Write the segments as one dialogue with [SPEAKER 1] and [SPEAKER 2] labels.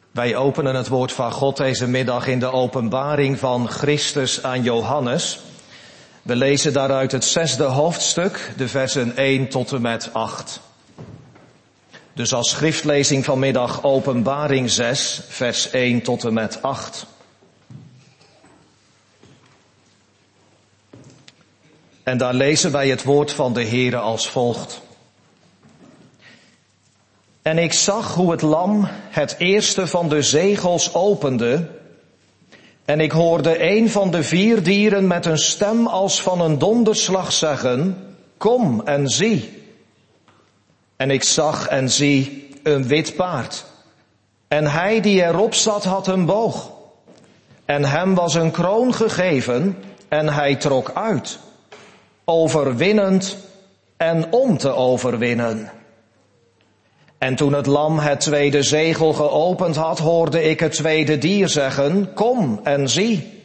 [SPEAKER 1] Wij openen het woord van God deze middag in de openbaring van Christus aan Johannes. We lezen daaruit het 6e hoofdstuk, de versen 1 tot en met 8. Dus als schriftlezing vanmiddag openbaring 6, vers 1 tot en met 8. En daar lezen wij het woord van de Heere als volgt. En ik zag hoe het lam het eerste van de zegels opende. En ik hoorde een van de 4 dieren met een stem als van een donderslag zeggen, kom en zie. En ik zag en zie een wit paard. En hij die erop zat had een boog. En hem was een kroon gegeven en hij trok uit, overwinnend en om te overwinnen. En toen het lam het tweede zegel geopend had, hoorde ik het tweede dier zeggen, kom en zie.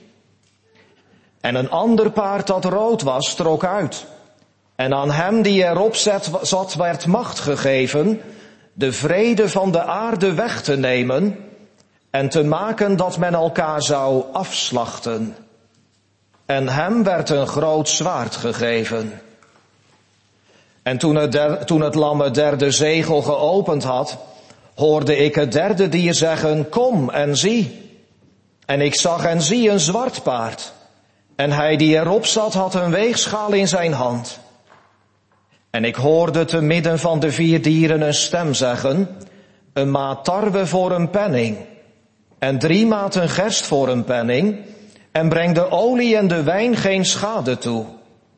[SPEAKER 1] En een ander paard dat rood was, trok uit. En aan hem die erop zat werd macht gegeven, de vrede van de aarde weg te nemen en te maken dat men elkaar zou afslachten. En hem werd een groot zwaard gegeven. En toen het lam het derde zegel geopend had, hoorde ik het derde dier zeggen, kom en zie. En ik zag en zie een zwart paard. En hij die erop zat had een weegschaal in zijn hand. En ik hoorde te midden van de 4 dieren een stem zeggen, een maat tarwe voor een penning. En 3 maten gerst voor een penning. En breng de olie en de wijn geen schade toe.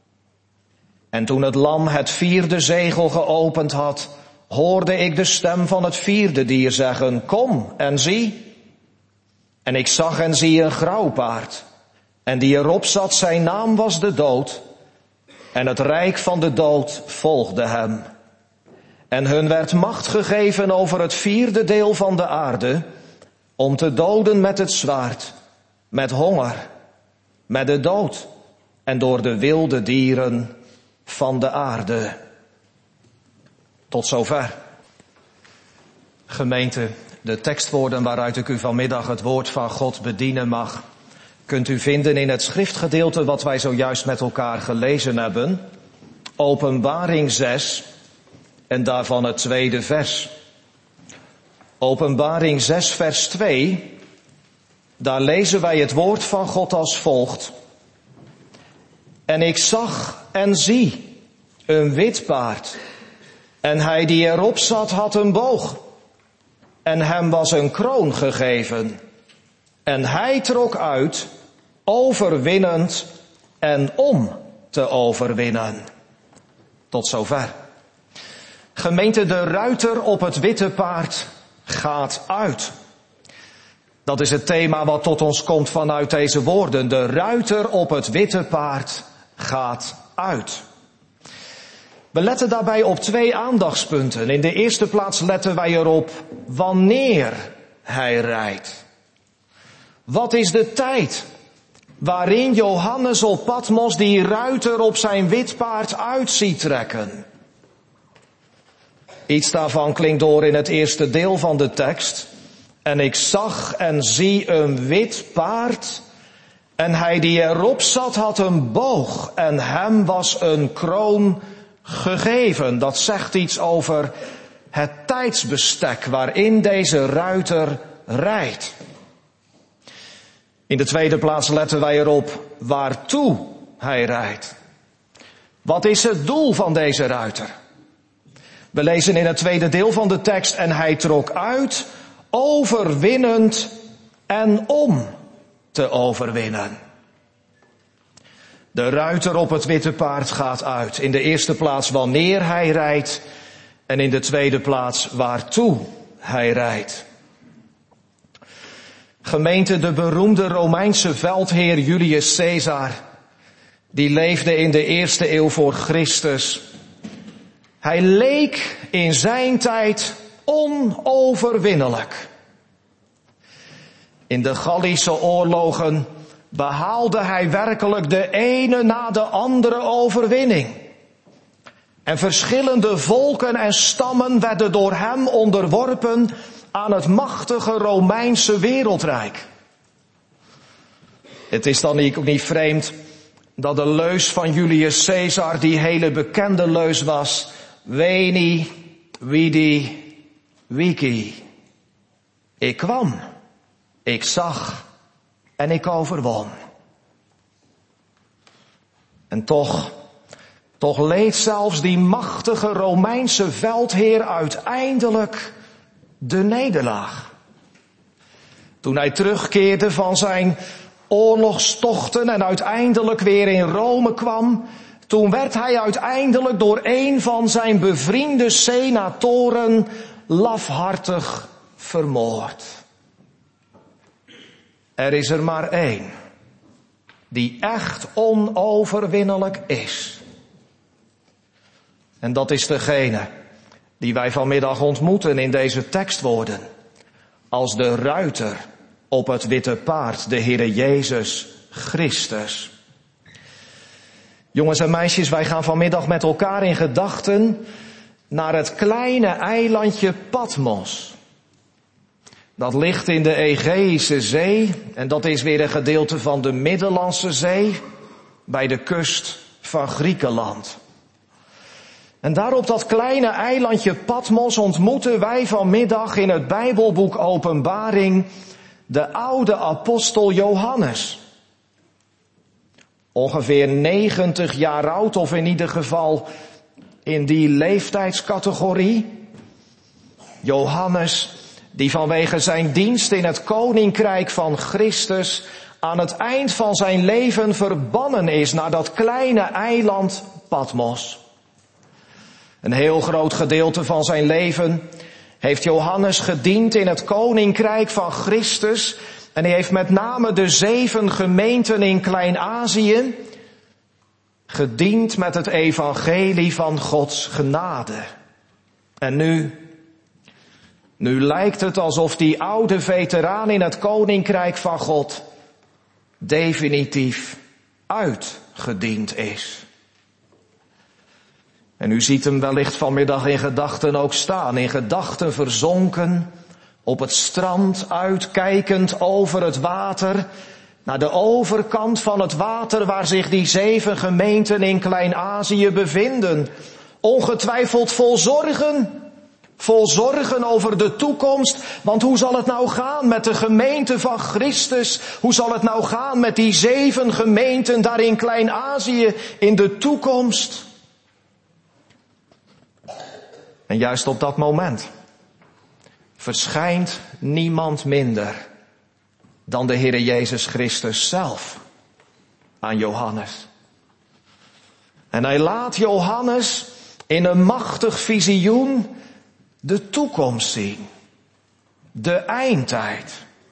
[SPEAKER 1] En toen het lam het 4e zegel geopend had, hoorde ik de stem van het 4e dier zeggen, kom en zie. En ik zag en zie een grauw paard. En die erop zat, zijn naam was de dood. En het rijk van de dood volgde hem. En hun werd macht gegeven over het 4e deel van de aarde, om te doden met het zwaard, met honger, met de dood en door de wilde dieren van de aarde. Tot zover. Gemeente, de tekstwoorden waaruit ik u vanmiddag het woord van God bedienen mag, kunt u vinden in het schriftgedeelte wat wij zojuist met elkaar gelezen hebben. Openbaring 6 en daarvan het 2e vers. Openbaring 6 vers 2, daar lezen wij het woord van God als volgt. En ik zag en zie een wit paard. En hij die erop zat had een boog. En hem was een kroon gegeven. En hij trok uit, overwinnend en om te overwinnen. Tot zover. Gemeente, de ruiter op het witte paard gaat uit. Dat is het thema wat tot ons komt vanuit deze woorden. De ruiter op het witte paard gaat uit. We letten daarbij op 2 aandachtspunten. In de eerste plaats letten wij erop wanneer hij rijdt. Wat is de tijd waarin Johannes op Patmos die ruiter op zijn wit paard uit ziet trekken? Iets daarvan klinkt door in het eerste deel van de tekst. En ik zag en zie een wit paard. En hij die erop zat had een boog. En hem was een kroon gegeven. Dat zegt iets over het tijdsbestek waarin deze ruiter rijdt. In de tweede plaats letten wij erop waartoe hij rijdt. Wat is het doel van deze ruiter? We lezen in het tweede deel van de tekst, en hij trok uit, overwinnend en om te overwinnen. De ruiter op het witte paard gaat uit. In de eerste plaats wanneer hij rijdt en in de tweede plaats waartoe hij rijdt. Gemeente, de beroemde Romeinse veldheer Julius Caesar, die leefde in de 1e eeuw voor Christus. Hij leek in zijn tijd onoverwinnelijk. In de Gallische oorlogen behaalde hij werkelijk de ene na de andere overwinning. En verschillende volken en stammen werden door hem onderworpen aan het machtige Romeinse wereldrijk. Het is dan ook niet vreemd dat de leus van Julius Caesar die hele bekende leus was: Veni, vidi, vici. Ik kwam, ik zag en ik overwon. En toch leed zelfs die machtige Romeinse veldheer uiteindelijk de nederlaag. Toen hij terugkeerde van zijn oorlogstochten en uiteindelijk weer in Rome kwam, toen werd hij uiteindelijk door een van zijn bevriende senatoren lafhartig vermoord. Er is er maar één die echt onoverwinnelijk is. En dat is degene die wij vanmiddag ontmoeten in deze tekstwoorden. Als de ruiter op het witte paard, de Heere Jezus Christus. Jongens en meisjes, wij gaan vanmiddag met elkaar in gedachten naar het kleine eilandje Patmos. Dat ligt in de Egeïsche Zee en dat is weer een gedeelte van de Middellandse Zee bij de kust van Griekenland. En daar op dat kleine eilandje Patmos ontmoeten wij vanmiddag in het Bijbelboek Openbaring de oude apostel Johannes. Ongeveer 90 jaar oud, of in ieder geval in die leeftijdscategorie. Johannes, die vanwege zijn dienst in het koninkrijk van Christus aan het eind van zijn leven verbannen is naar dat kleine eiland Patmos. Een heel groot gedeelte van zijn leven heeft Johannes gediend in het koninkrijk van Christus. En hij heeft met name de 7 gemeenten in Klein-Azië gediend met het evangelie van Gods genade. En nu lijkt het alsof die oude veteraan in het koninkrijk van God definitief uitgediend is. En u ziet hem wellicht vanmiddag in gedachten ook staan, in gedachten verzonken, op het strand uitkijkend over het water, naar de overkant van het water waar zich die 7 gemeenten in Klein-Azië bevinden. Ongetwijfeld vol zorgen over de toekomst, want hoe zal het nou gaan met de gemeente van Christus? Hoe zal het nou gaan met die 7 gemeenten daar in Klein-Azië in de toekomst? En juist op dat moment verschijnt niemand minder dan de Heere Jezus Christus zelf aan Johannes. En hij laat Johannes in een machtig visioen de toekomst zien. De eindtijd.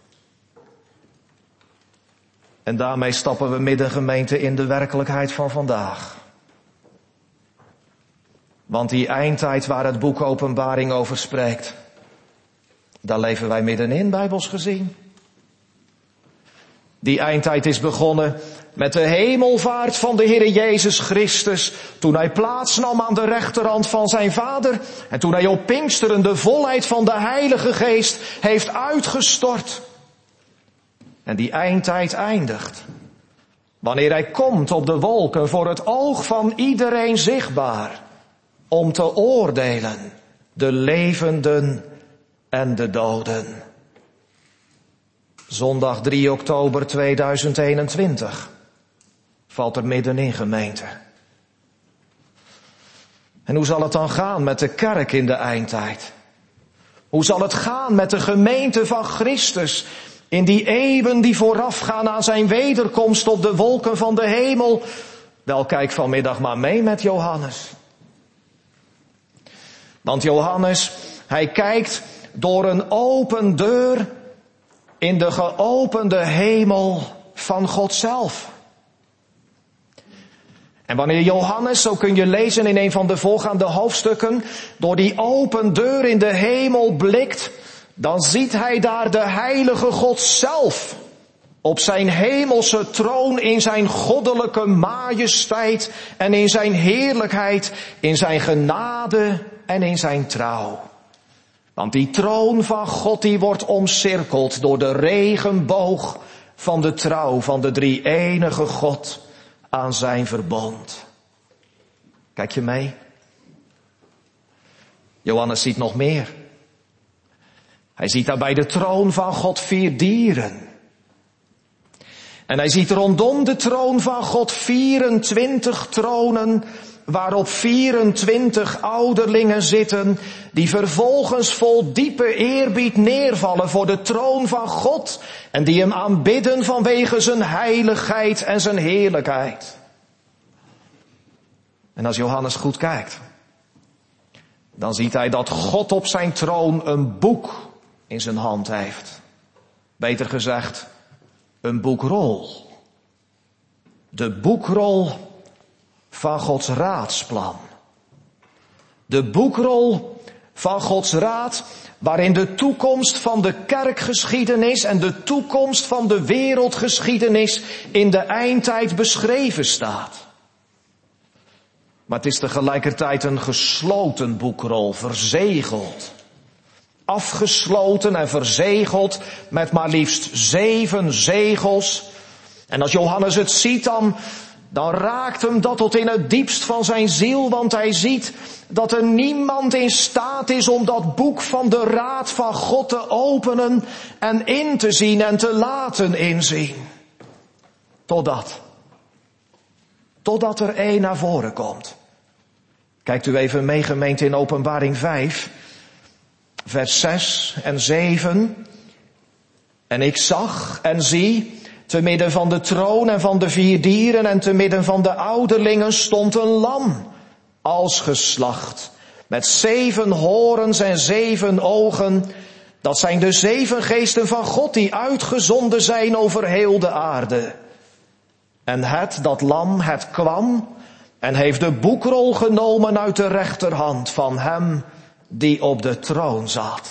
[SPEAKER 1] En daarmee stappen we middengemeente in de werkelijkheid van vandaag. Want die eindtijd waar het boek Openbaring over spreekt, daar leven wij middenin, bijbels gezien. Die eindtijd is begonnen met de hemelvaart van de Heere Jezus Christus, toen hij plaatsnam aan de rechterhand van zijn Vader en toen hij op Pinksteren de volheid van de Heilige Geest heeft uitgestort. En die eindtijd eindigt wanneer hij komt op de wolken voor het oog van iedereen zichtbaar, om te oordelen de levenden en de doden. Zondag 3 oktober 2021 valt er middenin, gemeente. En hoe zal het dan gaan met de kerk in de eindtijd? Hoe zal het gaan met de gemeente van Christus in die eeuwen die voorafgaan aan zijn wederkomst op de wolken van de hemel? Wel, kijk vanmiddag maar mee met Johannes. Want Johannes, hij kijkt door een open deur in de geopende hemel van God zelf. En wanneer Johannes, zo kun je lezen in een van de voorgaande hoofdstukken, door die open deur in de hemel blikt, dan ziet hij daar de heilige God zelf op zijn hemelse troon in zijn goddelijke majesteit en in zijn heerlijkheid, in zijn genade en in zijn trouw. Want die troon van God die wordt omcirkeld door de regenboog van de trouw van de drie-enige God aan zijn verbond. Kijk je mee? Johannes ziet nog meer. Hij ziet daar bij de troon van God 4 dieren. En hij ziet rondom de troon van God 24 tronen, waarop 24 ouderlingen zitten, die vervolgens vol diepe eerbied neervallen voor de troon van God en die hem aanbidden vanwege zijn heiligheid en zijn heerlijkheid. En als Johannes goed kijkt, dan ziet hij dat God op zijn troon een boek in zijn hand heeft. Beter gezegd, een boekrol. De boekrol van Gods raadsplan. De boekrol van Gods raad, waarin de toekomst van de kerkgeschiedenis en de toekomst van de wereldgeschiedenis in de eindtijd beschreven staat. Maar het is tegelijkertijd een gesloten boekrol, verzegeld. Afgesloten en verzegeld met maar liefst 7 zegels. En als Johannes het ziet, dan raakt hem dat tot in het diepst van zijn ziel, want hij ziet dat er niemand in staat is om dat boek van de raad van God te openen en in te zien en te laten inzien. Totdat er één naar voren komt. Kijkt u even mee, gemeente, in Openbaring 5, vers 6 en 7. En ik zag en zie, te midden van de troon en van de 4 dieren en te midden van de ouderlingen stond een lam, als geslacht, met 7 horens en 7 ogen. Dat zijn de 7 geesten van God die uitgezonden zijn over heel de aarde. En dat lam, het kwam en heeft de boekrol genomen uit de rechterhand van hem die op de troon zat.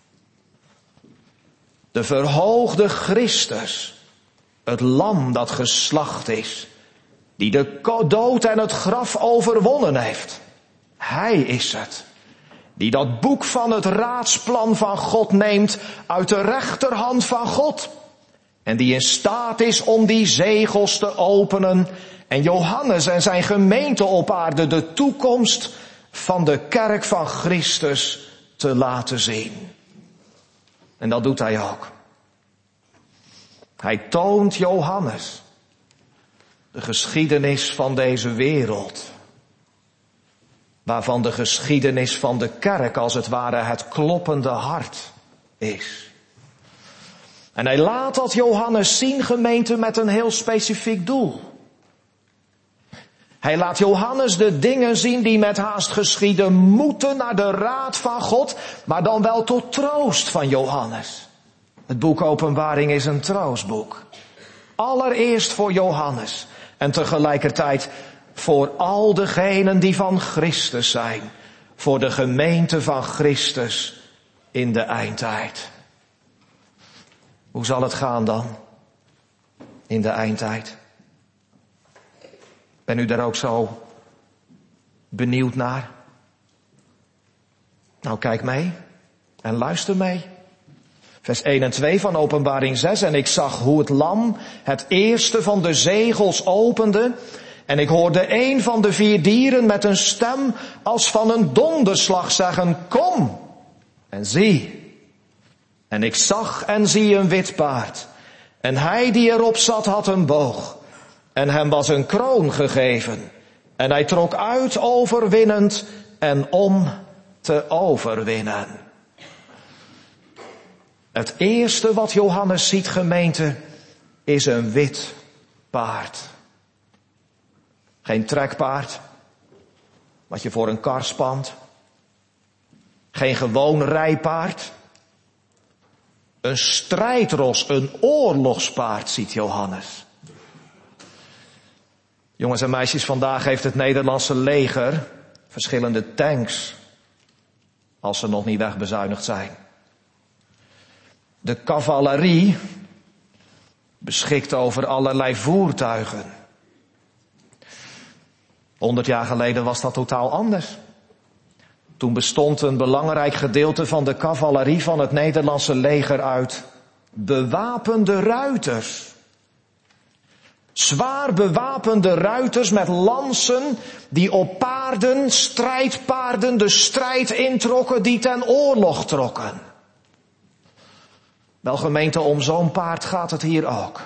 [SPEAKER 1] De verhoogde Christus, het lam dat geslacht is, die de dood en het graf overwonnen heeft. Hij is het, die dat boek van het raadsplan van God neemt uit de rechterhand van God. En die in staat is om die zegels te openen en Johannes en zijn gemeente op aarde de toekomst van de kerk van Christus te laten zien. En dat doet hij ook. Hij toont Johannes de geschiedenis van deze wereld, waarvan de geschiedenis van de kerk als het ware het kloppende hart is. En hij laat dat Johannes zien, gemeente, met een heel specifiek doel. Hij laat Johannes de dingen zien die met haast geschieden moeten naar de raad van God, maar dan wel tot troost van Johannes. Het boek Openbaring is een troostboek. Allereerst voor Johannes en tegelijkertijd voor al degenen die van Christus zijn. Voor de gemeente van Christus in de eindtijd. Hoe zal het gaan dan in de eindtijd? Ben u daar ook zo benieuwd naar? Nou, kijk mee en luister mee. Vers 1 en 2 van Openbaring 6. En ik zag hoe het lam het eerste van de zegels opende. En ik hoorde een van de 4 dieren met een stem als van een donderslag zeggen, kom en zie. En ik zag en zie een wit paard. En hij die erop zat had een boog. En hem was een kroon gegeven. En hij trok uit overwinnend en om te overwinnen. Het eerste wat Johannes ziet, gemeente, is een wit paard. Geen trekpaard, wat je voor een kar spant. Geen gewoon rijpaard. Een strijdros, een oorlogspaard ziet Johannes. Jongens en meisjes, vandaag heeft het Nederlandse leger verschillende tanks, als ze nog niet wegbezuinigd zijn. De cavalerie beschikt over allerlei voertuigen. 100 jaar geleden was dat totaal anders. Toen bestond een belangrijk gedeelte van de cavalerie van het Nederlandse leger uit bewapende ruiters. Zwaar bewapende ruiters met lansen die op paarden, strijdpaarden, de strijd introkken, die ten oorlog trokken. Wel gemeente, om zo'n paard gaat het hier ook.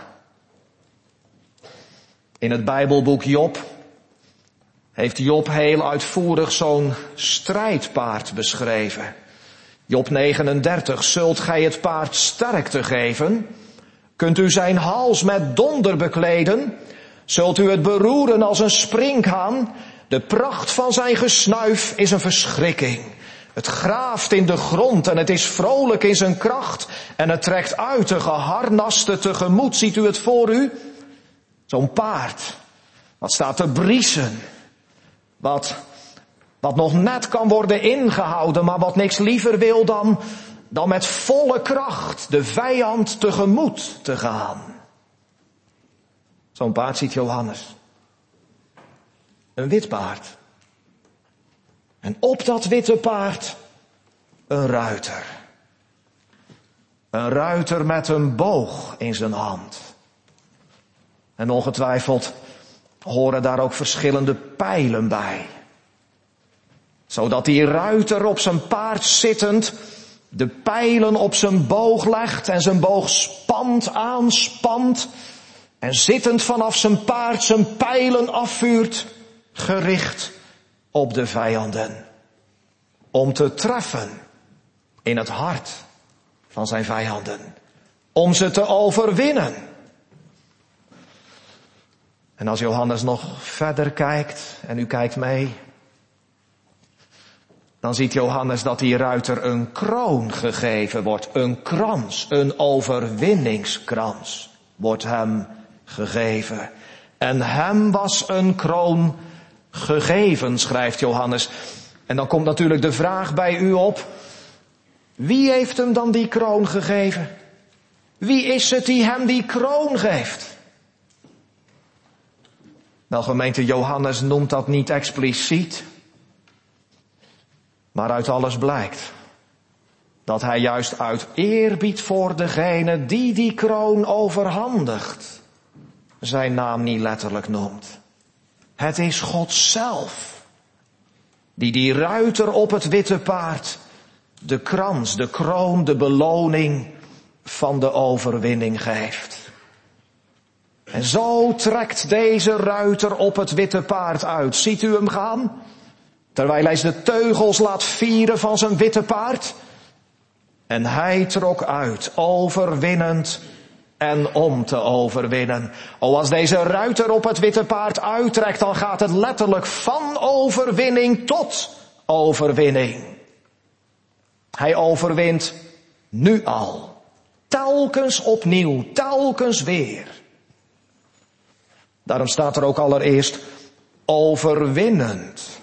[SPEAKER 1] In het Bijbelboek Job heeft Job heel uitvoerig zo'n strijdpaard beschreven. Job 39, zult gij het paard sterkte geven? Kunt u zijn hals met donder bekleden? Zult u het beroeren als een sprinkhaan? De pracht van zijn gesnuif is een verschrikking. Het graaft in de grond en het is vrolijk in zijn kracht. En het trekt uit de geharnaste tegemoet. Ziet u het voor u? Zo'n paard, wat staat te briesen. Wat nog net kan worden ingehouden, maar wat niks liever wil dan met volle kracht de vijand tegemoet te gaan. Zo'n paard ziet Johannes. Een wit paard. En op dat witte paard een ruiter. Een ruiter met een boog in zijn hand. En ongetwijfeld horen daar ook verschillende pijlen bij. Zodat die ruiter op zijn paard zittend de pijlen op zijn boog legt en zijn boog aanspant. En zittend vanaf zijn paard zijn pijlen afvuurt, gericht op de vijanden. Om te treffen in het hart van zijn vijanden. Om ze te overwinnen. En als Johannes nog verder kijkt, en u kijkt mee, dan ziet Johannes dat die ruiter een kroon gegeven wordt. Een krans, een overwinningskrans wordt hem gegeven. En hem was een kroon gegeven, schrijft Johannes. En dan komt natuurlijk de vraag bij u op, wie heeft hem dan die kroon gegeven? Wie is het die hem die kroon geeft? Wel gemeente, Johannes noemt dat niet expliciet. Maar uit alles blijkt dat hij juist uit eerbied voor degene die kroon overhandigt, zijn naam niet letterlijk noemt. Het is God zelf die ruiter op het witte paard de krans, de kroon, de beloning van de overwinning geeft. En zo trekt deze ruiter op het witte paard uit. Ziet u hem gaan? Terwijl hij de teugels laat vieren van zijn witte paard. En hij trok uit, overwinnend en om te overwinnen. Als deze ruiter op het witte paard uittrekt, dan gaat het letterlijk van overwinning tot overwinning. Hij overwint nu al. Telkens opnieuw, telkens weer. Daarom staat er ook allereerst overwinnend.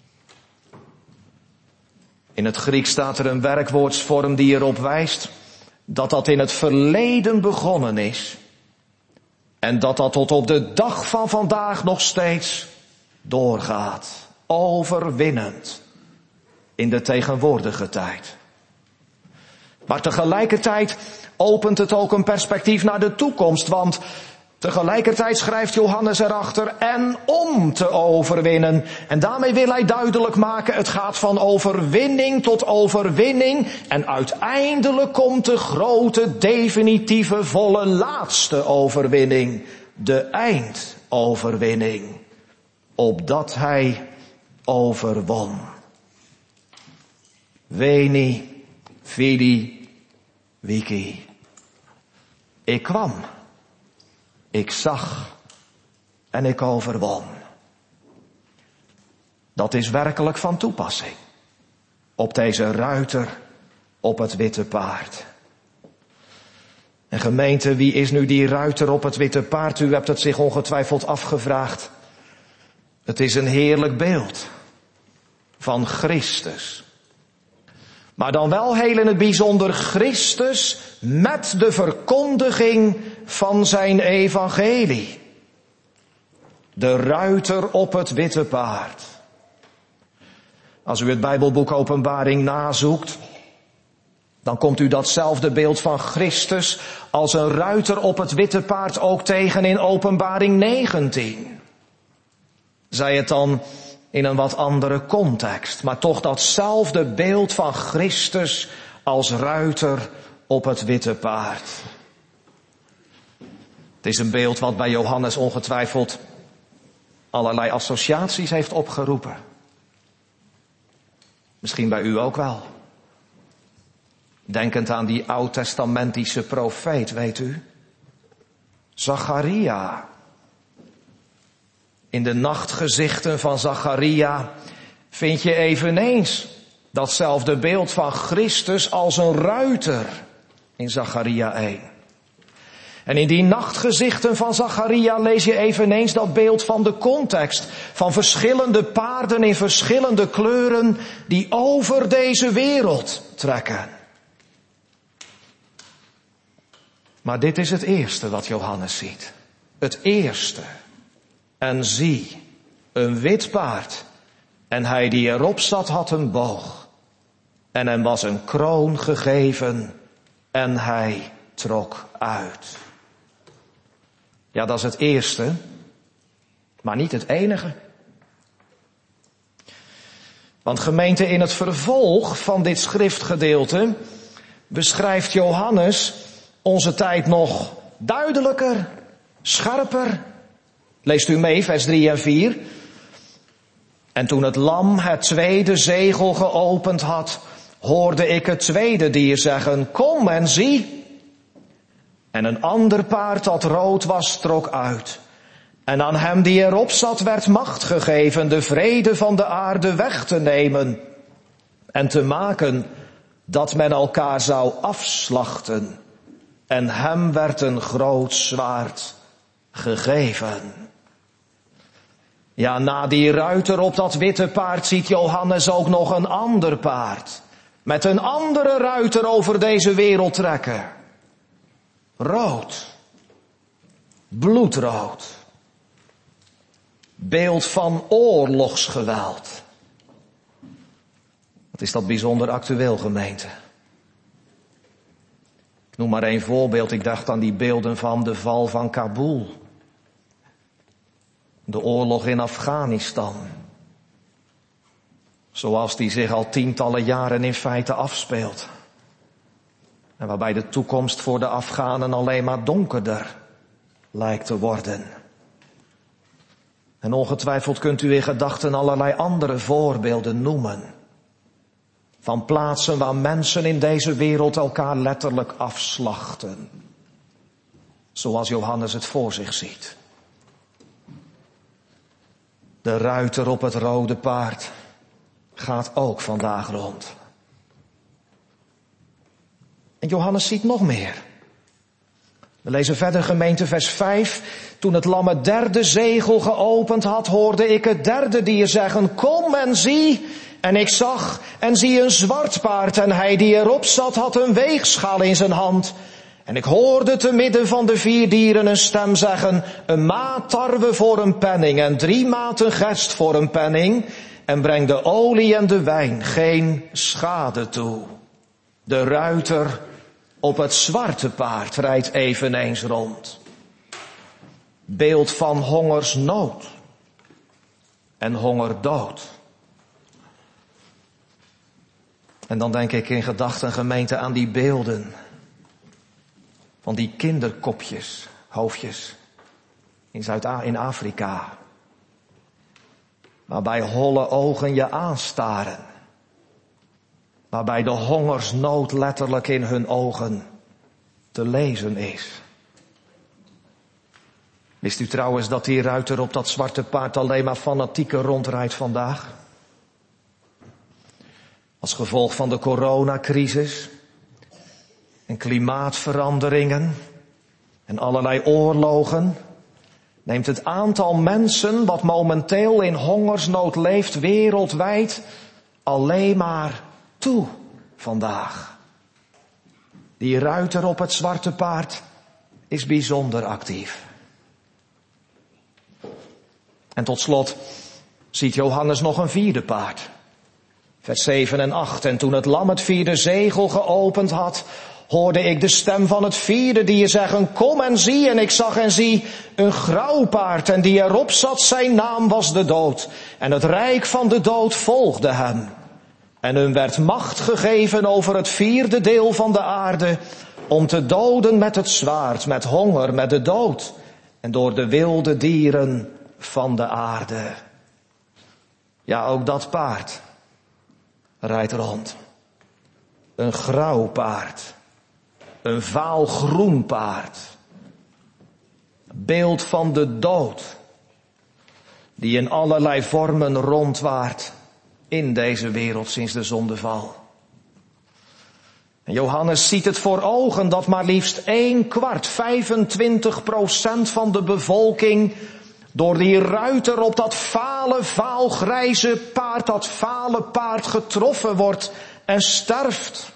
[SPEAKER 1] In het Grieks staat er een werkwoordsvorm die erop wijst dat dat in het verleden begonnen is. En dat dat tot op de dag van vandaag nog steeds doorgaat. Overwinnend. In de tegenwoordige tijd. Maar tegelijkertijd opent het ook een perspectief naar de toekomst. Want tegelijkertijd schrijft Johannes erachter en om te overwinnen. En daarmee wil hij duidelijk maken, het gaat van overwinning tot overwinning. En uiteindelijk komt de grote, definitieve, volle laatste overwinning. De eindoverwinning. Opdat hij overwon. Veni, vidi, vici. Ik kwam. Ik zag en ik overwon. Dat is werkelijk van toepassing. Op deze ruiter op het witte paard. En gemeente, wie is nu die ruiter op het witte paard? U hebt het zich ongetwijfeld afgevraagd. Het is een heerlijk beeld van Christus. Maar dan wel heel in het bijzonder Christus met de verkondiging van zijn evangelie. De ruiter op het witte paard. Als u het Bijbelboek Openbaring nazoekt, dan komt u datzelfde beeld van Christus als een ruiter op het witte paard ook tegen in Openbaring 19. Zij het dan in een wat andere context, maar toch datzelfde beeld van Christus als ruiter op het witte paard. Het is een beeld wat bij Johannes ongetwijfeld allerlei associaties heeft opgeroepen. Misschien bij u ook wel. Denkend aan die oud-testamentische profeet, weet u. Zacharia. In de nachtgezichten van Zacharia vind je eveneens datzelfde beeld van Christus als een ruiter in Zacharia 1. En in die nachtgezichten van Zacharia lees je eveneens dat beeld van de context. Van verschillende paarden in verschillende kleuren die over deze wereld trekken. Maar dit is het eerste wat Johannes ziet. Het eerste. En zie, een wit paard. En hij die erop zat had een boog. En hem was een kroon gegeven. En hij trok uit. Ja, dat is het eerste, maar niet het enige. Want gemeente, in het vervolg van dit schriftgedeelte beschrijft Johannes onze tijd nog duidelijker, scherper. Leest u mee, vers 3 en 4. En toen het lam het tweede zegel geopend had, hoorde ik het tweede dier zeggen, kom en zie. En een ander paard dat rood was, trok uit. En aan hem die erop zat werd macht gegeven de vrede van de aarde weg te nemen. En te maken dat men elkaar zou afslachten. En hem werd een groot zwaard gegeven. Ja, na die ruiter op dat witte paard ziet Johannes ook nog een ander paard. Met een andere ruiter over deze wereld trekken. Rood. Bloedrood. Beeld van oorlogsgeweld. Wat is dat bijzonder actueel, gemeente? Ik noem maar één voorbeeld. Ik dacht aan die beelden van de val van Kabul. De oorlog in Afghanistan. Zoals die zich al tientallen jaren in feite afspeelt. En waarbij de toekomst voor de Afghanen alleen maar donkerder lijkt te worden. En ongetwijfeld kunt u in gedachten allerlei andere voorbeelden noemen. Van plaatsen waar mensen in deze wereld elkaar letterlijk afslachten. Zoals Johannes het voor zich ziet. De ruiter op het rode paard gaat ook vandaag rond. En Johannes ziet nog meer. We lezen verder, gemeente, vers 5. Toen het lam het derde zegel geopend had, hoorde ik het derde dier zeggen, kom en zie. En ik zag en zie een zwart paard en hij die erop zat had een weegschaal in zijn hand. En ik hoorde te midden van de 4 dieren een stem zeggen, een maat tarwe voor een penning en 3 maten gerst voor een penning. En breng de olie en de wijn geen schade toe. De ruiter op het zwarte paard rijdt eveneens rond. Beeld van hongersnood en hongerdood. En dan denk ik in gedachten, gemeente, aan die beelden van die kinderkopjes, hoofdjes in Afrika. Waarbij holle ogen je aanstaren. Waarbij de hongersnood letterlijk in hun ogen te lezen is. Wist u trouwens dat die ruiter op dat zwarte paard alleen maar fanatieker rondrijdt vandaag? Als gevolg van de coronacrisis en klimaatveranderingen en allerlei oorlogen neemt het aantal mensen wat momenteel in hongersnood leeft wereldwijd alleen maar toe vandaag. Die ruiter op het zwarte paard is bijzonder actief. En tot slot ziet Johannes nog een 4e paard. Vers 7 en 8. En toen het lam het 4e zegel geopend had, hoorde ik de stem van het 4e dier zeggen, kom en zie. En ik zag en zie een grauw paard en die erop zat, zijn naam was de dood. En het rijk van de dood volgde hem. En hun werd macht gegeven over het 4e deel van de aarde, om te doden met het zwaard, met honger, met de dood en door de wilde dieren van de aarde. Ja, ook dat paard rijdt rond. Een grauw paard. Een vaal groen paard. Beeld van de dood. Die in allerlei vormen rondwaart in deze wereld sinds de zondeval. En Johannes ziet het voor ogen dat maar liefst 1/4, 25% van de bevolking door die ruiter op dat vale, vaalgrijze paard, dat vale paard getroffen wordt en sterft.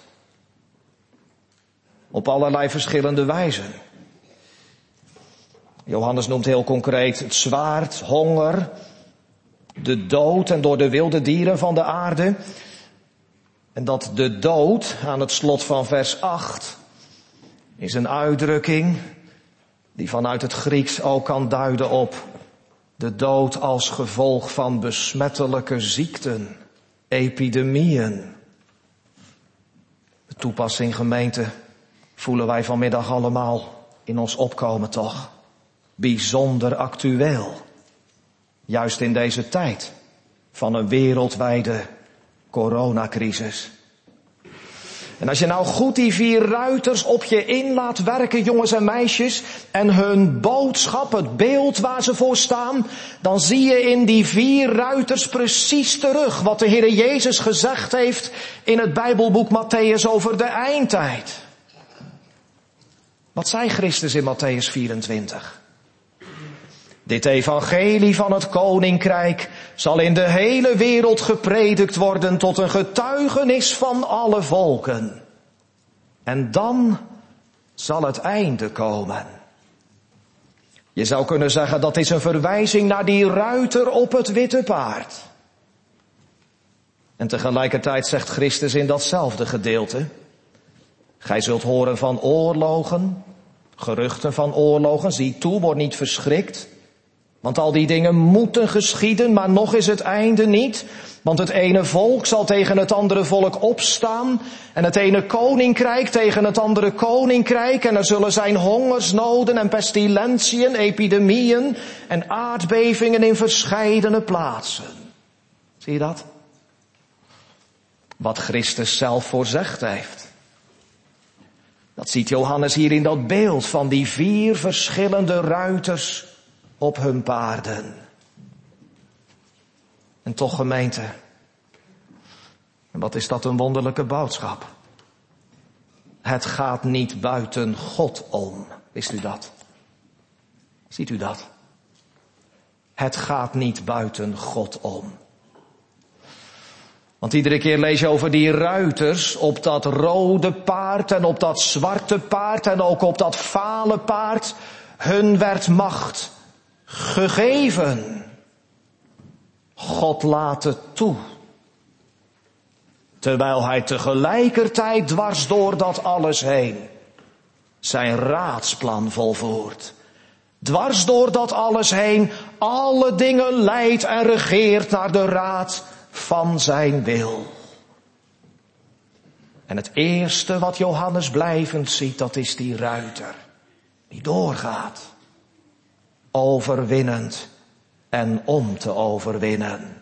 [SPEAKER 1] Op allerlei verschillende wijzen. Johannes noemt heel concreet het zwaard, honger, de dood en door de wilde dieren van de aarde. En dat de dood aan het slot van vers 8 is een uitdrukking die vanuit het Grieks ook kan duiden op de dood als gevolg van besmettelijke ziekten, epidemieën. De toepassing gemeente voelen wij vanmiddag allemaal in ons opkomen toch. Bijzonder actueel. Juist in deze tijd van een wereldwijde coronacrisis. En als je nou goed die 4 ruiters op je in laat werken, jongens en meisjes, en hun boodschap, het beeld waar ze voor staan, dan zie je in die 4 ruiters precies terug wat de Heere Jezus gezegd heeft in het Bijbelboek Mattheüs over de eindtijd. Wat zei Christus in Mattheüs 24? Dit evangelie van het koninkrijk zal in de hele wereld gepredikt worden tot een getuigenis van alle volken. En dan zal het einde komen. Je zou kunnen zeggen dat is een verwijzing naar die ruiter op het witte paard. En tegelijkertijd zegt Christus in datzelfde gedeelte: gij zult horen van oorlogen, geruchten van oorlogen, zie toe, word niet verschrikt. Want al die dingen moeten geschieden, maar nog is het einde niet. Want het ene volk zal tegen het andere volk opstaan. En het ene koninkrijk tegen het andere koninkrijk. En er zullen zijn hongersnoden en pestilentiën, epidemieën en aardbevingen in verscheidene plaatsen. Zie je dat? Wat Christus zelf voorzegd heeft. Dat ziet Johannes hier in dat beeld van die 4 verschillende ruiters op hun paarden. En toch gemeente, en wat is dat een wonderlijke boodschap. Het gaat niet buiten God om. Wist u dat? Ziet u dat? Het gaat niet buiten God om. Want iedere keer lees je over die ruiters op dat rode paard en op dat zwarte paard en ook op dat vale paard. Hun werd macht gegeven. God laat het toe. Terwijl hij tegelijkertijd dwars door dat alles heen zijn raadsplan volvoert. Dwars door dat alles heen alle dingen leidt en regeert naar de raad van zijn wil. En het eerste wat Johannes blijvend ziet, dat is die ruiter die doorgaat. Overwinnend en om te overwinnen.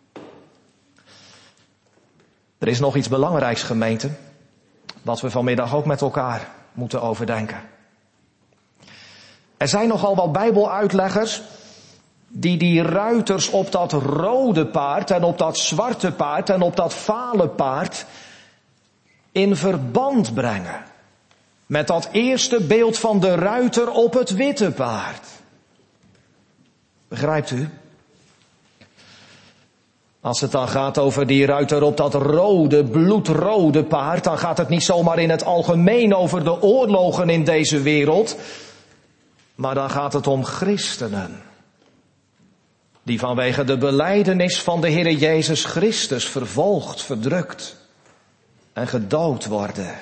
[SPEAKER 1] Er is nog iets belangrijks, gemeente, wat we vanmiddag ook met elkaar moeten overdenken. Er zijn nogal wat Bijbeluitleggers die ruiters op dat rode paard en op dat zwarte paard en op dat vale paard in verband brengen met dat eerste beeld van de ruiter op het witte paard. Begrijpt u? Als het dan gaat over die ruiter op dat rode, bloedrode paard, dan gaat het niet zomaar in het algemeen over de oorlogen in deze wereld, maar dan gaat het om christenen. die vanwege de belijdenis van de Heere Jezus Christus vervolgd, verdrukt en gedood worden.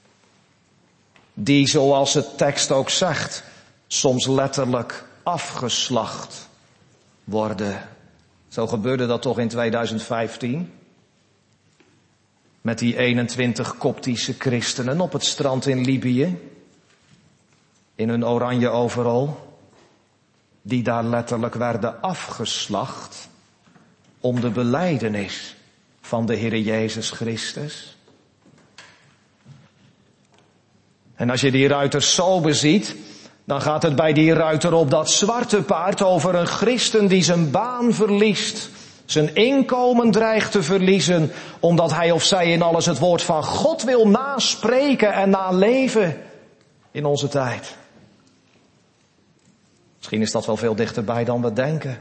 [SPEAKER 1] Die, zoals de tekst ook zegt, soms letterlijk afgeslacht worden. Zo gebeurde dat toch in 2015? Met die 21 Koptische christenen op het strand in Libië. In hun oranje overal. Die daar letterlijk werden afgeslacht om de belijdenis van de Heere Jezus Christus. En als je die ruiters zo beziet, dan gaat het bij die ruiter op dat zwarte paard over een christen die zijn baan verliest. Zijn inkomen dreigt te verliezen, omdat hij of zij in alles het woord van God wil naspreken en naleven in onze tijd. Misschien is dat wel veel dichterbij dan we denken.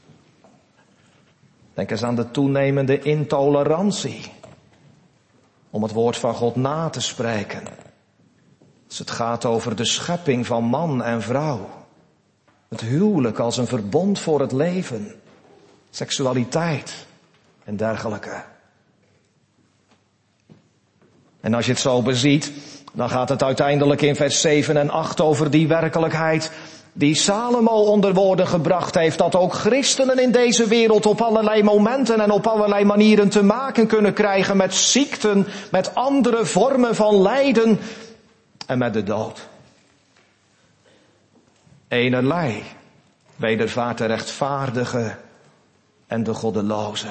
[SPEAKER 1] Denk eens aan de toenemende intolerantie om het woord van God na te spreken. Als het gaat over de schepping van man en vrouw. Het huwelijk als een verbond voor het leven. Seksualiteit en dergelijke. En als je het zo beziet, dan gaat het uiteindelijk in vers 7 en 8 over die werkelijkheid die Salomo onder woorden gebracht heeft, dat ook christenen in deze wereld op allerlei momenten en op allerlei manieren te maken kunnen krijgen met ziekten, met andere vormen van lijden en met de dood. Enerlei wedervaart de rechtvaardige en de goddeloze.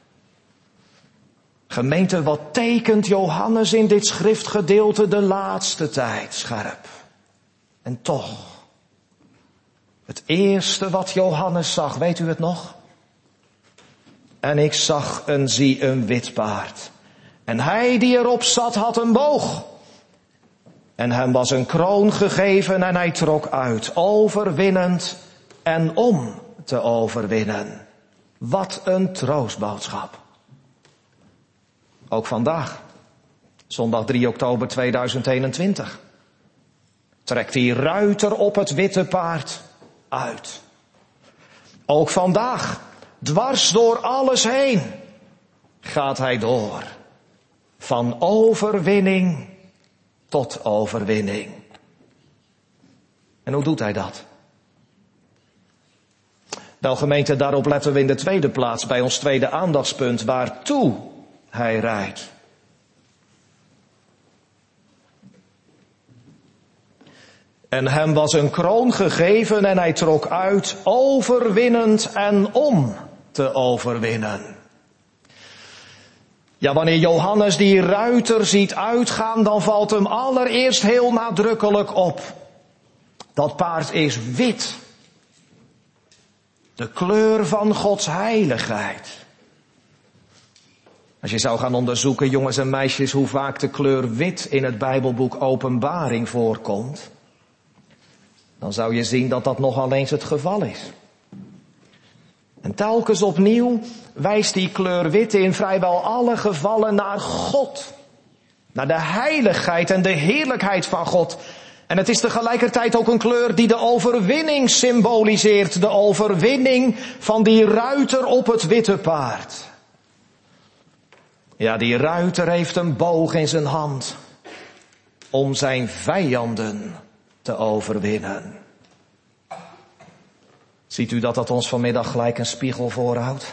[SPEAKER 1] Gemeente, wat tekent Johannes in dit schriftgedeelte de laatste tijd scherp? En toch, het eerste wat Johannes zag, weet u het nog? En ik zag een wit paard. En hij die erop zat had een boog. En hem was een kroon gegeven en hij trok uit, overwinnend en om te overwinnen. Wat een troostboodschap. Ook vandaag, zondag 3 oktober 2021, trekt die ruiter op het witte paard uit. Ook vandaag, dwars door alles heen, gaat hij door. Van overwinning tot overwinning. En hoe doet hij dat? Wel gemeente, daarop letten we in de tweede plaats bij ons tweede aandachtspunt, waartoe hij rijdt. En hem was een kroon gegeven en hij trok uit, overwinnend en om te overwinnen. Ja, wanneer Johannes die ruiter ziet uitgaan, dan valt hem allereerst heel nadrukkelijk op. Dat paard is wit. De kleur van Gods heiligheid. Als je zou gaan onderzoeken, jongens en meisjes, hoe vaak de kleur wit in het Bijbelboek Openbaring voorkomt, dan zou je zien dat dat nogal eens het geval is. En telkens opnieuw wijst die kleur wit in vrijwel alle gevallen naar God. Naar de heiligheid en de heerlijkheid van God. En het is tegelijkertijd ook een kleur die de overwinning symboliseert. De overwinning van die ruiter op het witte paard. Ja, die ruiter heeft een boog in zijn hand om zijn vijanden te overwinnen. Ziet u dat ons vanmiddag gelijk een spiegel voorhoudt?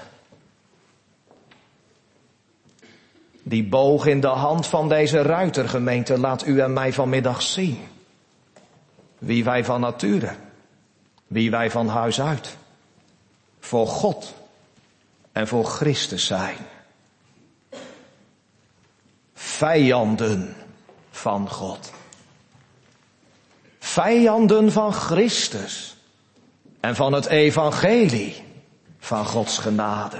[SPEAKER 1] Die boog in de hand van deze ruitergemeente laat u en mij vanmiddag zien. Wie wij van nature, wie wij van huis uit, voor God en voor Christus zijn. Vijanden van God. Vijanden van Christus. En van het evangelie van Gods genade.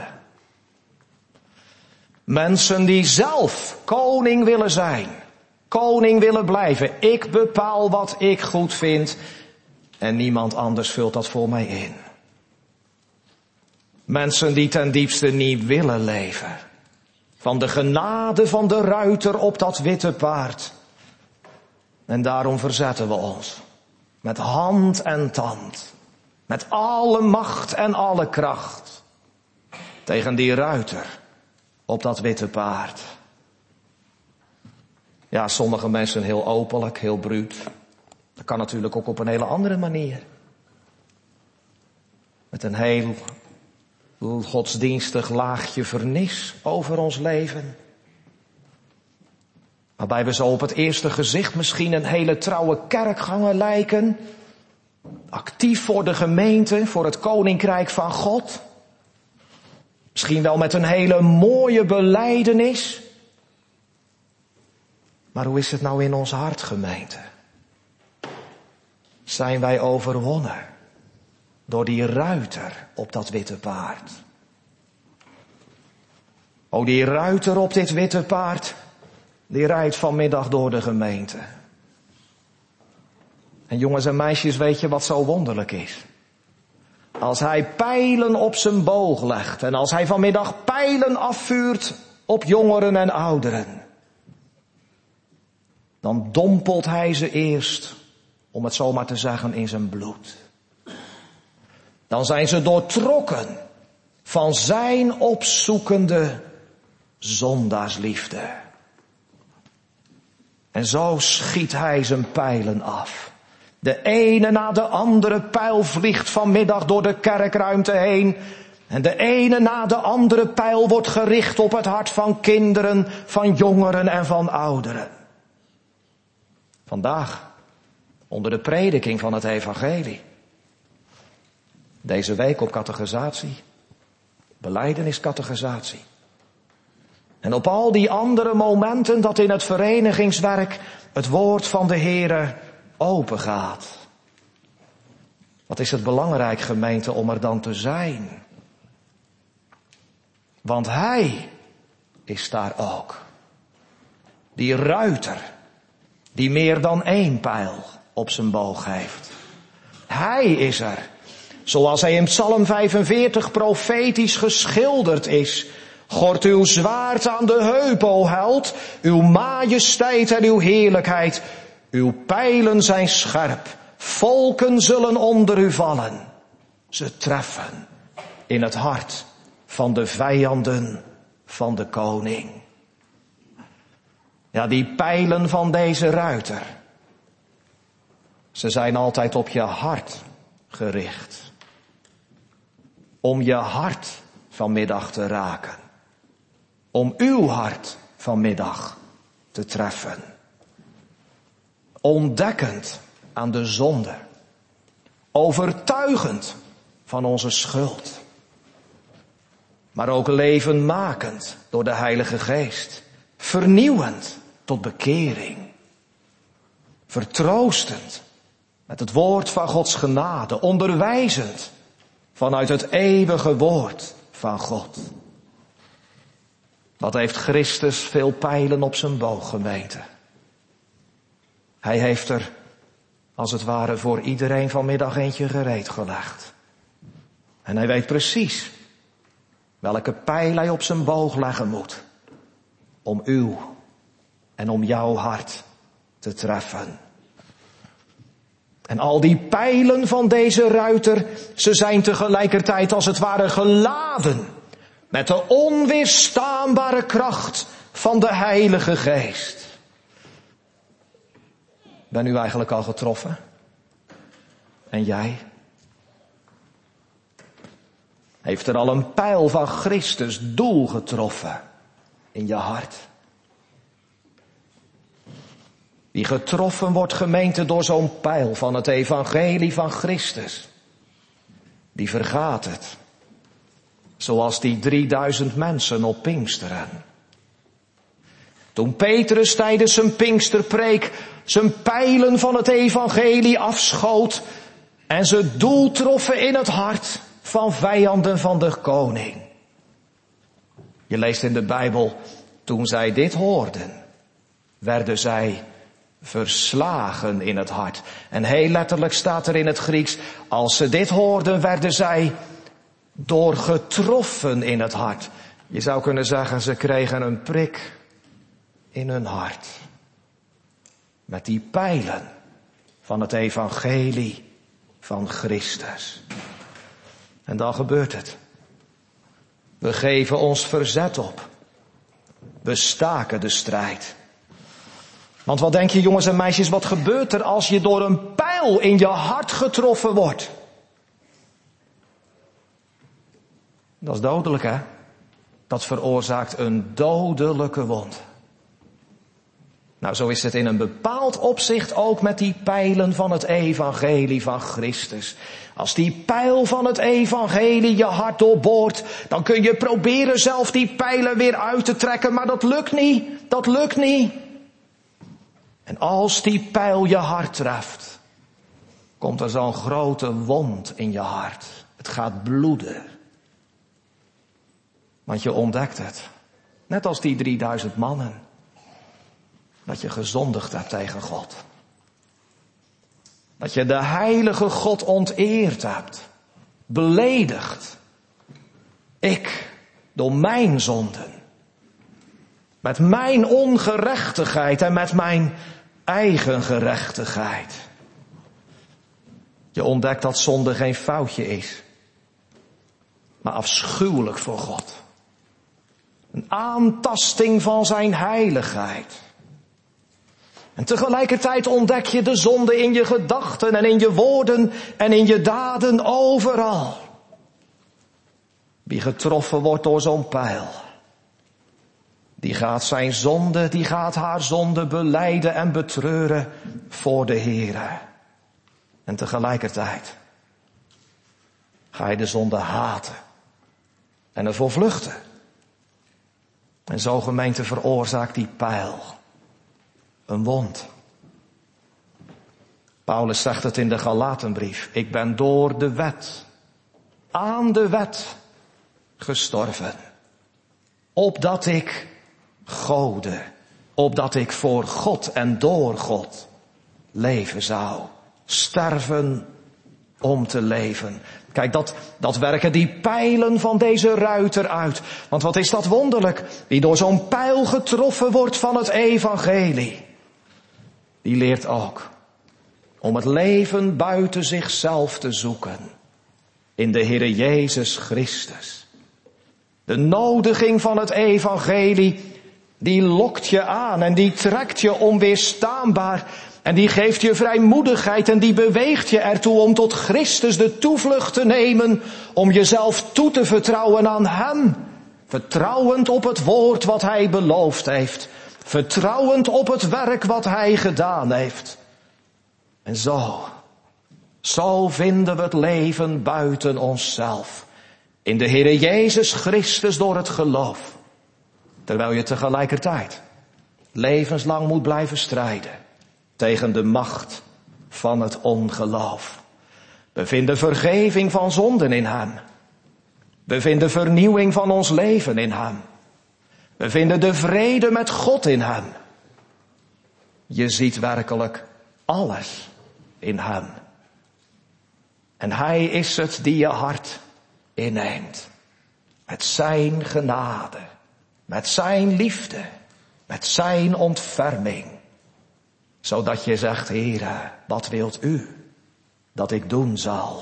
[SPEAKER 1] Mensen die zelf koning willen zijn. Koning willen blijven. Ik bepaal wat ik goed vind. En niemand anders vult dat voor mij in. Mensen die ten diepste niet willen leven. Van de genade van de ruiter op dat witte paard. En daarom verzetten we ons. Met hand en tand. Met alle macht en alle kracht. tegen die ruiter op dat witte paard. Ja, sommige mensen heel openlijk, heel bruut. Dat kan natuurlijk ook op een hele andere manier. Met een heel godsdienstig laagje vernis over ons leven. Waarbij we zo op het eerste gezicht misschien een hele trouwe kerkganger lijken. Actief voor de gemeente, voor het koninkrijk van God. Misschien wel met een hele mooie belijdenis. Maar hoe is het nou in ons hart, gemeente? Zijn wij overwonnen door die ruiter op dat witte paard? O, die ruiter op dit witte paard, die rijdt vanmiddag door de gemeente. En jongens en meisjes, weet je wat zo wonderlijk is? Als hij pijlen op zijn boog legt en als hij vanmiddag pijlen afvuurt op jongeren en ouderen, dan dompelt hij ze eerst, om het zo maar te zeggen, in zijn bloed. Dan zijn ze doortrokken van zijn opzoekende zondaarsliefde. En zo schiet hij zijn pijlen af. De ene na de andere pijl vliegt vanmiddag door de kerkruimte heen. En de ene na de andere pijl wordt gericht op het hart van kinderen, van jongeren en van ouderen. Vandaag, onder de prediking van het evangelie. Deze week op catechisatie, belijdeniscatechisatie. En op al die andere momenten dat in het verenigingswerk het woord van de Heere open gaat. Wat is het belangrijk, gemeente, om er dan te zijn? Want hij is daar ook. Die ruiter, die meer dan 1 pijl op zijn boog heeft. Hij is er, zoals hij in Psalm 45 profetisch geschilderd is. Gort uw zwaard aan de heup, o held, uw majesteit en uw heerlijkheid. Uw pijlen zijn scherp, volken zullen onder u vallen. Ze treffen in het hart van de vijanden van de koning. Ja, die pijlen van deze ruiter, ze zijn altijd op je hart gericht. Om je hart vanmiddag te raken. Om uw hart vanmiddag te treffen. Ontdekkend aan de zonde. Overtuigend van onze schuld. Maar ook levenmakend door de Heilige Geest. Vernieuwend tot bekering. Vertroostend met het woord van Gods genade. Onderwijzend vanuit het eeuwige woord van God. Wat heeft Christus veel pijlen op zijn boog, gemeente? Hij heeft er, als het ware, voor iedereen vanmiddag eentje gereed gelegd. En hij weet precies welke pijl hij op zijn boog leggen moet. Om uw en om jouw hart te treffen. En al die pijlen van deze ruiter, ze zijn tegelijkertijd als het ware geladen met de onweerstaanbare kracht van de Heilige Geest. Ben u eigenlijk al getroffen? En jij? Heeft er al een pijl van Christus doel getroffen in je hart? Wie getroffen wordt, gemeente, door zo'n pijl van het evangelie van Christus, die vergaat het. Zoals die 3000 mensen op Pinksteren. Toen Petrus tijdens zijn Pinksterpreek zijn pijlen van het evangelie afschoot en ze doel troffen in het hart van vijanden van de koning. Je leest in de Bijbel, toen zij dit hoorden, werden zij verslagen in het hart. En heel letterlijk staat er in het Grieks, als ze dit hoorden, werden zij doorgetroffen in het hart. Je zou kunnen zeggen, ze kregen een prik in hun hart. Met die pijlen van het evangelie van Christus. En dan gebeurt het. We geven ons verzet op. We staken de strijd. Want wat denk je, jongens en meisjes, wat gebeurt er als je door een pijl in je hart getroffen wordt? Dat is dodelijk, hè? Dat veroorzaakt een dodelijke wond. Nou, zo is het in een bepaald opzicht ook met die pijlen van het evangelie van Christus. Als die pijl van het evangelie je hart doorboort, dan kun je proberen zelf die pijlen weer uit te trekken, maar dat lukt niet. Dat lukt niet. En als die pijl je hart treft, komt er zo'n grote wond in je hart. Het gaat bloeden. Want je ontdekt het. Net als die 3000 mannen. Dat je gezondigd hebt tegen God. Dat je de heilige God onteerd hebt. Beledigd. Ik, door mijn zonden. Met mijn ongerechtigheid en met mijn eigen gerechtigheid. Je ontdekt dat zonde geen foutje is. Maar afschuwelijk voor God. Een aantasting van zijn heiligheid. En tegelijkertijd ontdek je de zonde in je gedachten en in je woorden en in je daden overal. Wie getroffen wordt door zo'n pijl, die gaat zijn zonde, die gaat haar zonde belijden en betreuren voor de Heere. En tegelijkertijd ga je de zonde haten en ervoor vluchten. En zo, gemeente, veroorzaakt die pijl een wond. Paulus zegt het in de Galatenbrief. Ik ben door de wet, aan de wet gestorven. Opdat ik gode, opdat ik voor God en door God leven zou. Sterven om te leven. Kijk, dat werken die pijlen van deze ruiter uit. Want wat is dat wonderlijk? Die door zo'n pijl getroffen wordt van het evangelie. Die leert ook om het leven buiten zichzelf te zoeken. In de Heere Jezus Christus. De nodiging van het evangelie, die lokt je aan en die trekt je onweerstaanbaar. En die geeft je vrijmoedigheid en die beweegt je ertoe om tot Christus de toevlucht te nemen. Om jezelf toe te vertrouwen aan Hem. Vertrouwend op het woord wat Hij beloofd heeft. Vertrouwend op het werk wat Hij gedaan heeft. En zo vinden we het leven buiten onszelf. In de Heere Jezus Christus door het geloof. Terwijl je tegelijkertijd levenslang moet blijven strijden tegen de macht van het ongeloof. We vinden vergeving van zonden in Hem. We vinden vernieuwing van ons leven in Hem. We vinden de vrede met God in Hem. Je ziet werkelijk alles in Hem. En Hij is het die je hart inneemt. Met zijn genade. Met zijn liefde. Met zijn ontferming. Zodat je zegt, Heere, wat wilt u dat ik doen zal?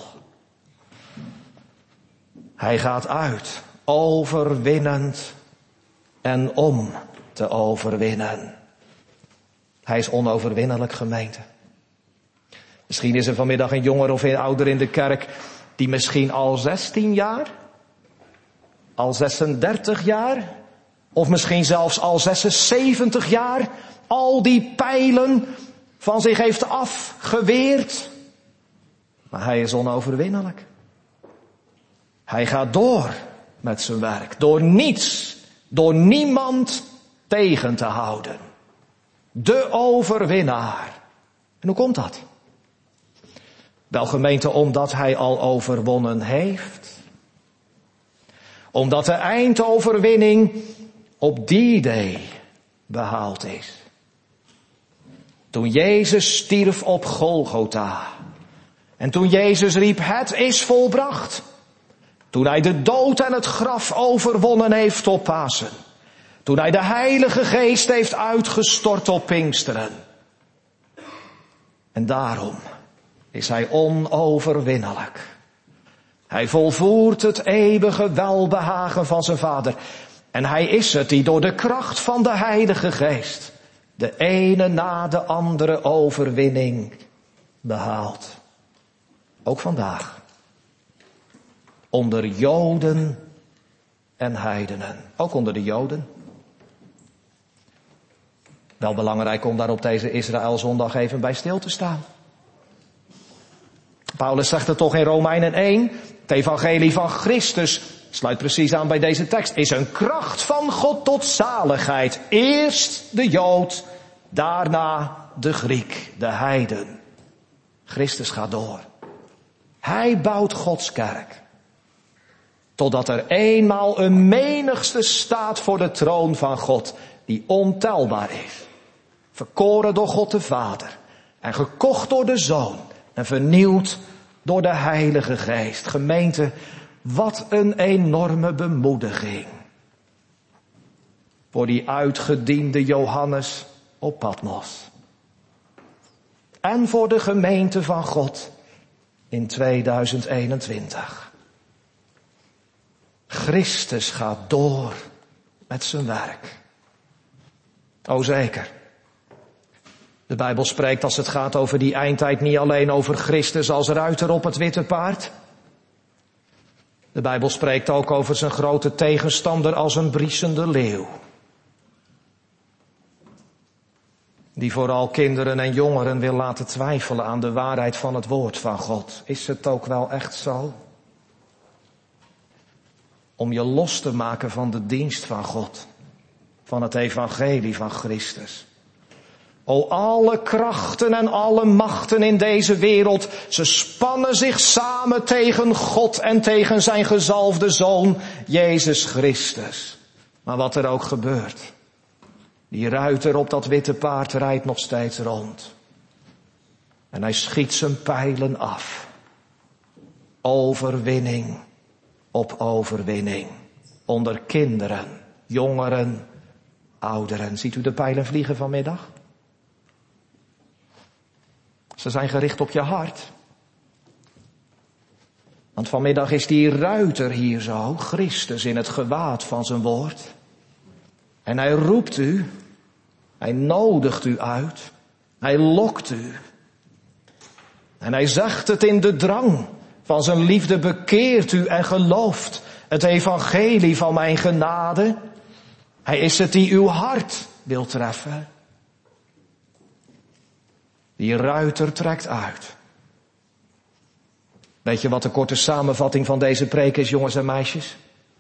[SPEAKER 1] Hij gaat uit, overwinnend en om te overwinnen. Hij is onoverwinnelijk, gemeente. Misschien is er vanmiddag een jonger of een ouder in de kerk die misschien al 16 jaar, al 36 jaar, of misschien zelfs al 76 jaar al die pijlen van zich heeft afgeweerd. Maar hij is onoverwinnelijk. Hij gaat door met zijn werk. Door niets, door niemand tegen te houden. De overwinnaar. En hoe komt dat? Wel, gemeente, omdat hij al overwonnen heeft. Omdat de eindoverwinning op die day behaald is. Toen Jezus stierf op Golgotha. En toen Jezus riep, het is volbracht. Toen hij de dood en het graf overwonnen heeft op Pasen. Toen hij de Heilige Geest heeft uitgestort op Pinksteren. En daarom is hij onoverwinnelijk. Hij volvoert het eeuwige welbehagen van zijn Vader. En hij is het die door de kracht van de Heilige Geest de ene na de andere overwinning behaalt. Ook vandaag. Onder Joden en heidenen. Ook onder de Joden. Wel belangrijk om daar op deze Israëlzondag even bij stil te staan. Paulus zegt het toch in Romeinen 1. Het evangelie van Christus, sluit precies aan bij deze tekst, is een kracht van God tot zaligheid. Eerst de Jood, daarna de Griek, de heiden. Christus gaat door. Hij bouwt Gods kerk. Totdat er eenmaal een menigste staat voor de troon van God, die ontelbaar is. Verkoren door God de Vader en gekocht door de Zoon en vernieuwd door de Heilige Geest. Gemeente, wat een enorme bemoediging. Voor die uitgediende Johannes op Patmos. En voor de gemeente van God in 2021. Christus gaat door met zijn werk. O zeker. De Bijbel spreekt als het gaat over die eindtijd niet alleen over Christus als ruiter op het witte paard. De Bijbel spreekt ook over zijn grote tegenstander als een briesende leeuw. Die vooral kinderen en jongeren wil laten twijfelen aan de waarheid van het woord van God. Is het ook wel echt zo? Om je los te maken van de dienst van God. Van het evangelie van Christus. O, alle krachten en alle machten in deze wereld, ze spannen zich samen tegen God en tegen zijn gezalfde Zoon, Jezus Christus. Maar wat er ook gebeurt, die ruiter op dat witte paard rijdt nog steeds rond. En hij schiet zijn pijlen af. Overwinning op overwinning. Onder kinderen, jongeren, ouderen. Ziet u de pijlen vliegen vanmiddag? Ze zijn gericht op je hart. Want vanmiddag is die ruiter hier zo, Christus in het gewaad van zijn woord. En hij roept u, hij nodigt u uit, hij lokt u. En hij zegt het in de drang van zijn liefde, bekeert u en gelooft het evangelie van mijn genade. Hij is het die uw hart wil treffen. Die ruiter trekt uit. Weet je wat de korte samenvatting van deze preek is, jongens en meisjes?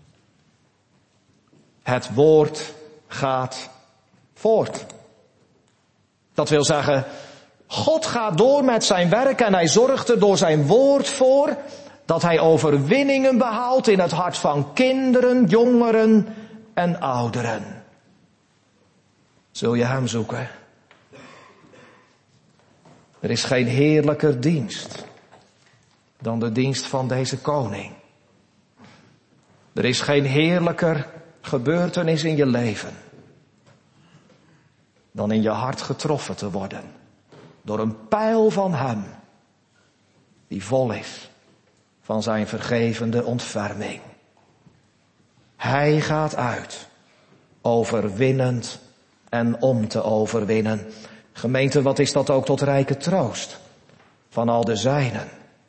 [SPEAKER 1] Het woord gaat voort. Dat wil zeggen, God gaat door met zijn werk en hij zorgt er door zijn woord voor dat hij overwinningen behaalt in het hart van kinderen, jongeren en ouderen. Zul je hem zoeken? Er is geen heerlijker dienst dan de dienst van deze koning. Er is geen heerlijker gebeurtenis in je leven dan in je hart getroffen te worden door een pijl van hem die vol is van zijn vergevende ontferming. Hij gaat uit, overwinnend en om te overwinnen. Gemeente, wat is dat ook tot rijke troost van al de zijnen.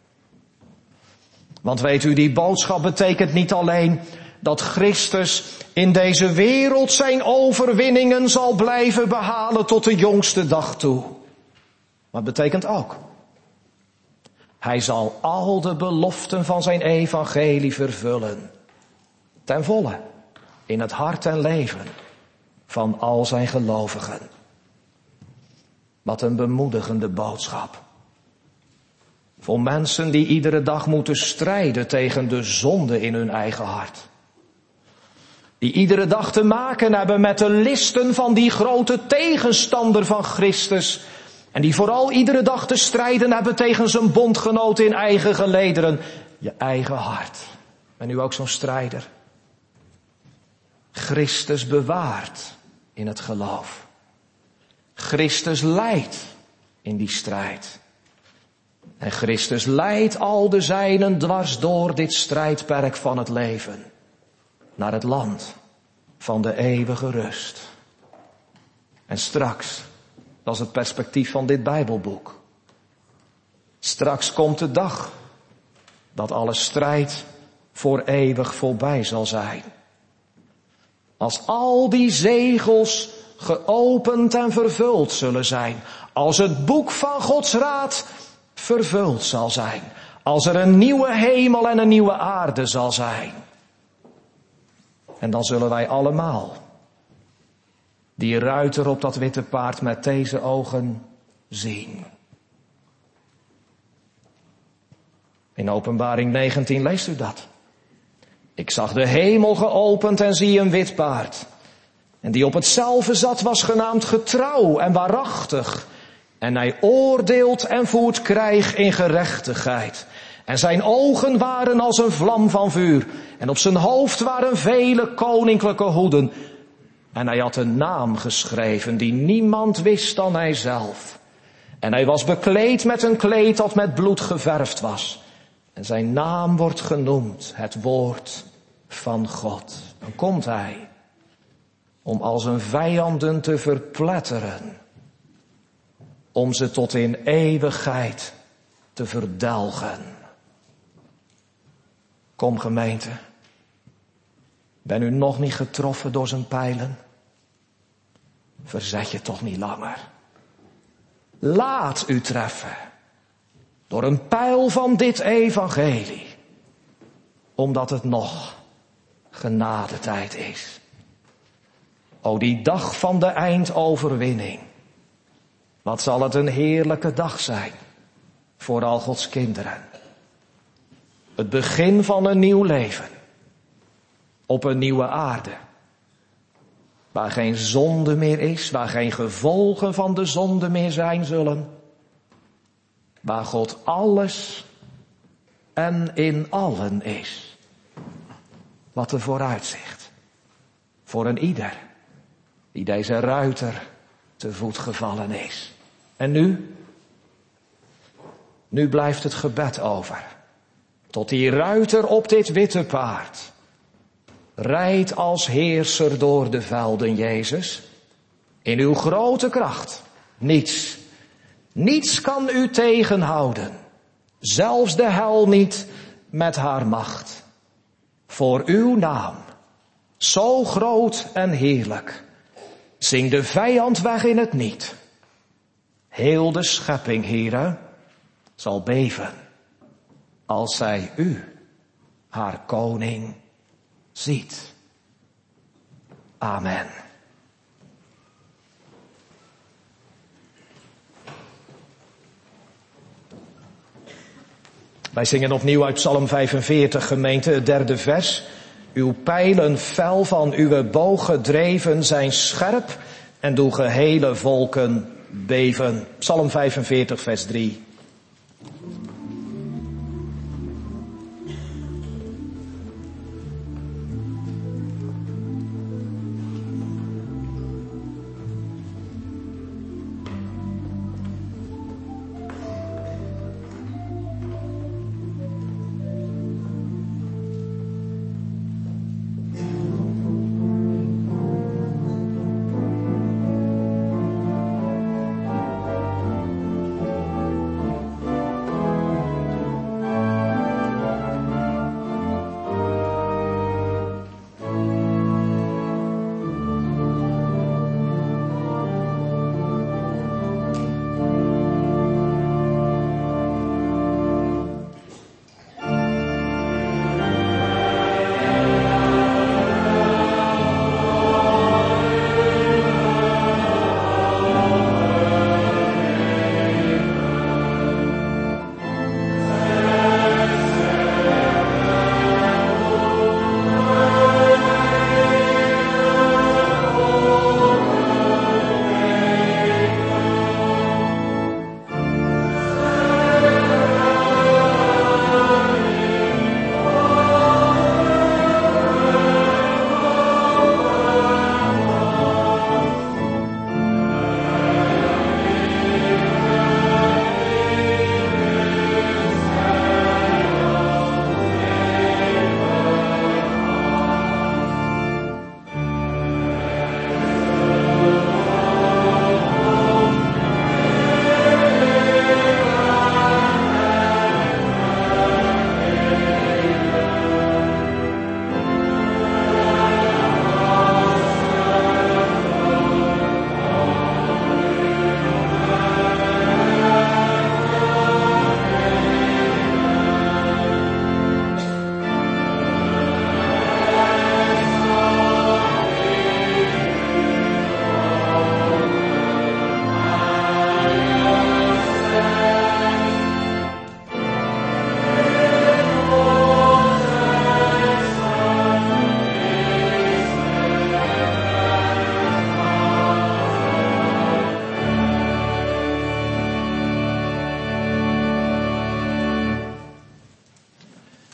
[SPEAKER 1] Want weet u, die boodschap betekent niet alleen dat Christus in deze wereld zijn overwinningen zal blijven behalen tot de jongste dag toe. Maar het betekent ook, hij zal al de beloften van zijn evangelie vervullen. Ten volle, in het hart en leven van al zijn gelovigen. Wat een bemoedigende boodschap. Voor mensen die iedere dag moeten strijden tegen de zonde in hun eigen hart. Die iedere dag te maken hebben met de listen van die grote tegenstander van Christus. En die vooral iedere dag te strijden hebben tegen zijn bondgenoten in eigen gelederen. Je eigen hart. Ben u ook zo'n strijder? Christus bewaart in het geloof. Christus leidt in die strijd. En Christus leidt al de zijnen dwars door dit strijdperk van het leven. Naar het land van de eeuwige rust. En straks, dat is het perspectief van dit Bijbelboek. Straks komt de dag dat alle strijd voor eeuwig voorbij zal zijn. Als al die zegels geopend en vervuld zullen zijn. Als het boek van Gods raad vervuld zal zijn. Als er een nieuwe hemel en een nieuwe aarde zal zijn. En dan zullen wij allemaal die ruiter op dat witte paard met deze ogen zien. In Openbaring 19 leest u dat. Ik zag de hemel geopend en zie een wit paard. En die op hetzelfde zat was genaamd getrouw en waarachtig. En hij oordeelt en voert krijg in gerechtigheid. En zijn ogen waren als een vlam van vuur. En op zijn hoofd waren vele koninklijke hoeden. En hij had een naam geschreven die niemand wist dan hij zelf. En hij was bekleed met een kleed dat met bloed geverfd was. En zijn naam wordt genoemd het woord van God. Dan komt hij om al zijn vijanden te verpletteren. Om ze tot in eeuwigheid te verdelgen. Kom gemeente, ben u nog niet getroffen door zijn pijlen? Verzet je toch niet langer. Laat u treffen door een pijl van dit evangelie. Omdat het nog genadetijd is. O, die dag van de eindoverwinning. Wat zal het een heerlijke dag zijn voor al Gods kinderen. Het begin van een nieuw leven. Op een nieuwe aarde. Waar geen zonde meer is, waar geen gevolgen van de zonde meer zijn zullen. Waar God alles en in allen is. Wat een vooruitzicht. Voor een ieder die deze ruiter te voet gevallen is. En nu? Nu blijft het gebed over. Tot die ruiter op dit witte paard. Rijd als heerser door de velden, Jezus. In uw grote kracht. Niets kan u tegenhouden. Zelfs de hel niet met haar macht. Voor uw naam. Zo groot en heerlijk. Zing de vijand weg in het niet. Heel de schepping, Heere, zal beven. Als zij u, haar koning, ziet. Amen. Wij zingen opnieuw uit Psalm 45, gemeente, het 3e vers. Uw pijlen fel van uw boog gedreven zijn scherp en doe gehele volken beven. Psalm 45, vers 3.